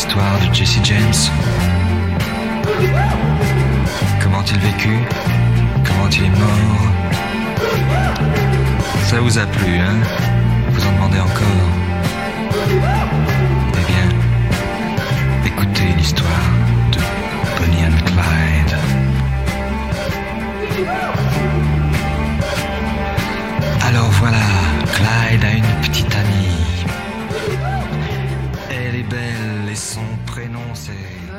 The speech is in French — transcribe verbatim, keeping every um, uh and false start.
l'histoire de Jesse James? Comment il vécut? Comment il est mort? Ça vous a plu, hein? Vous en demandez encore? Eh bien, écoutez l'histoire de Bonnie and Clyde. Alors voilà, Clyde a une petite amie. Elle est belle et son prénom c'est...